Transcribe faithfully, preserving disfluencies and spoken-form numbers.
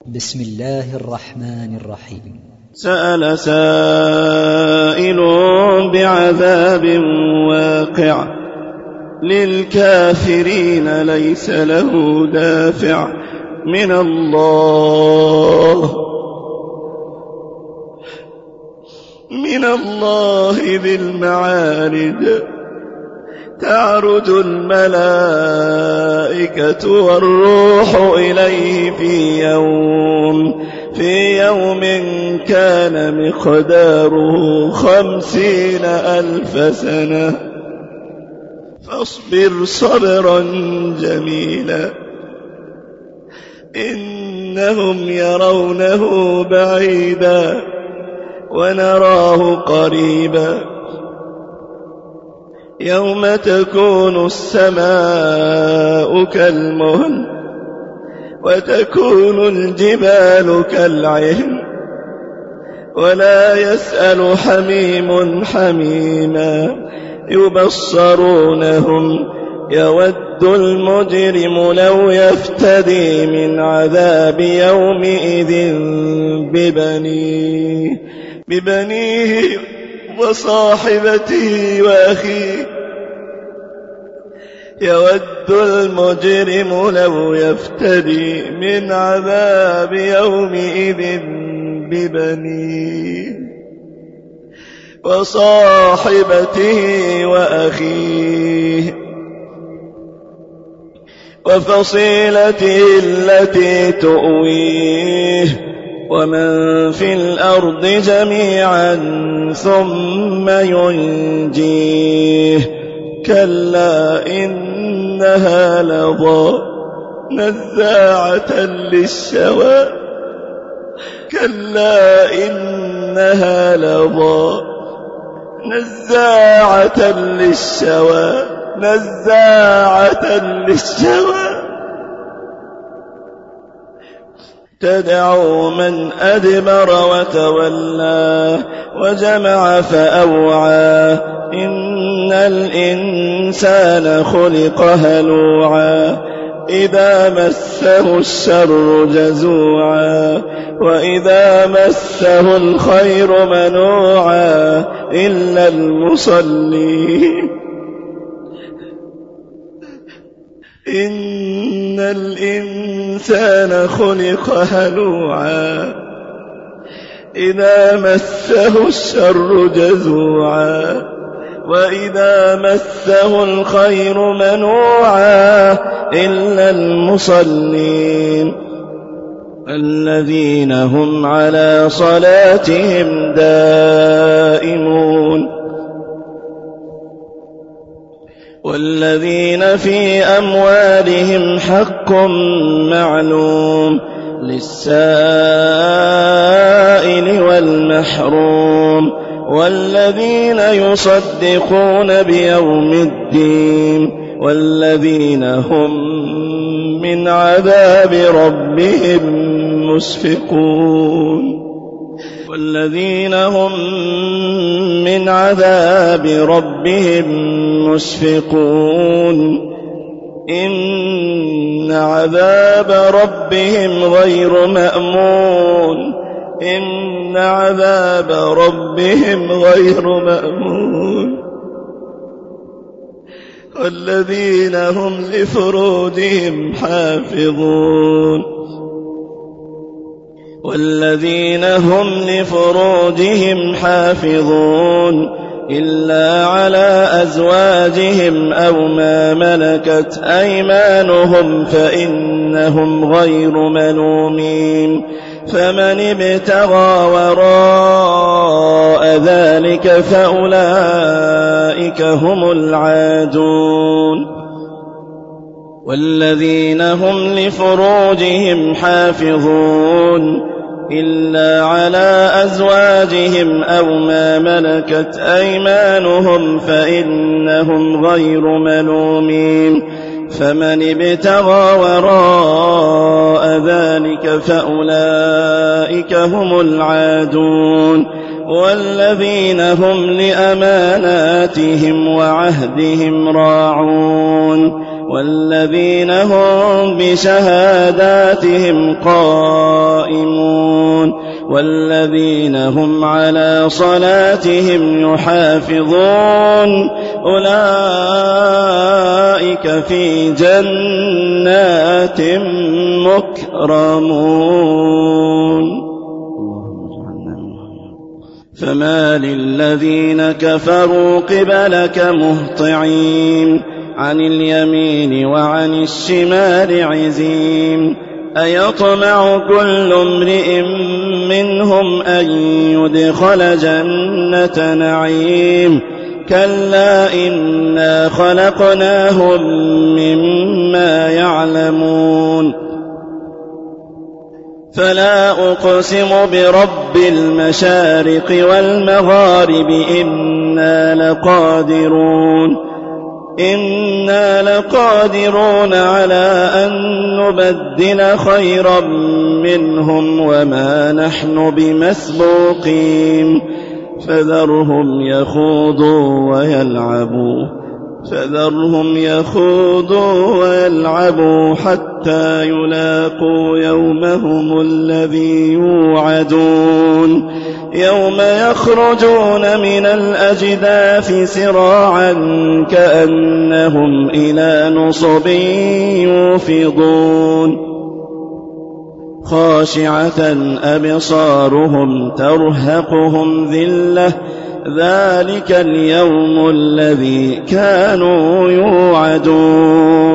بسم الله الرحمن الرحيم. سأل سائل بعذاب واقع للكافرين ليس له دافع من الله من الله ذي المعارج تعرج الملائكة والروح إليه في يوم في يوم كان مقداره خمسين ألف سنة فاصبر صبرا جميلا إنهم يرونه بعيدا ونراه قريبا يوم تكون السماء كالمهل وتكون الجبال كالعهن ولا يسأل حميم حميما يبصرونهم يود المجرم لو يفتدي من عذاب يومئذ ببنيه ببنيه وصاحبته وأخيه يود المجرم لو يفتدي من عذاب يومئذ ببنيه وصاحبته وأخيه وفصيلته التي تؤويه ومن في الأرض جميعا ثم ينجيه كلا إنها لظى نزاعة للشوى كلا إنها لظى نزاعة للشوى نزاعة للشوى تدعو من أدبر وتولى وجمع فأوعى إن الإنسان خلق هلوعا إذا مسه الشر جزوعا وإذا مسه الخير منوعا إلا المصلين إن الإنسان خلق هلوعا إذا مسه الشر جزوعا وإذا مسه الخير منوعا إلا المصلين الذين هم على صلاتهم دائمون والذين في أموالهم حق معلوم للسائل والمحروم والذين يصدقون بيوم الدين والذين هم من عذاب ربهم مشفقون والذين هم من عذاب ربهم مشفقون إن عذاب ربهم غير مأمون إن عذاب ربهم غير مأمون والذين هم لفروجهم حافظون والذين هم لفروجهم حافظون إلا على أزواجهم أو ما ملكت أيمانهم فإنهم غير ملومين فمن ابتغى وراء ذلك فأولئك هم العادون والذين هم لفروجهم حافظون إلا على أزواجهم أو ما ملكت أيمانهم فإنهم غير ملومين فمن ابتغى وراء ذلك فأولئك هم العادون والذين هم لأماناتهم وعهدهم راعون والذين هم بشهاداتهم قائمون والذين هم على صلاتهم يحافظون أولئك في جنات مكرمون فما للذين كفروا قبلك مهطعين عن اليمين وعن الشمال عزين أيطمع كل امرئ منهم أن يدخل جنة نعيم كلا إنا خلقناهم مما يعلمون فلا أقسم برب المشارق والمغارب إنا لقادرون إنا لقادرون على أن نبدل خيرا منهم وما نحن بمسبوقين فذرهم يخوضوا ويلعبوا فذرهم يخوضوا ويلعبوا حتى يلاقوا يومهم الذي يوعدون يوم يخرجون من الأجداث سراعا كأنهم إلى نصب يوفضون خاشعة أبصارهم ترهقهم ذلة ذلك اليوم الذي كانوا يوعدون